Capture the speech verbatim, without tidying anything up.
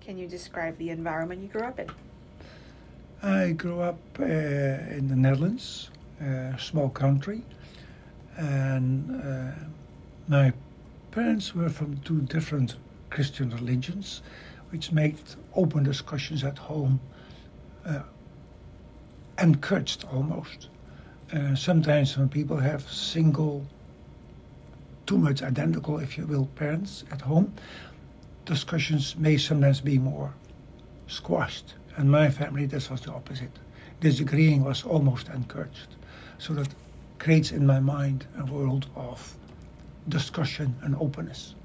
Can you describe the environment you grew up in? I grew up uh, in the Netherlands, a small country, and uh, my parents were from two different Christian religions, which made open discussions at home uh, encouraged almost. Uh, sometimes when people have single, too much identical, if you will, parents at home, discussions may sometimes be more squashed. In my family, this was the opposite. Disagreeing was almost encouraged. So that creates in my mind a world of discussion and openness.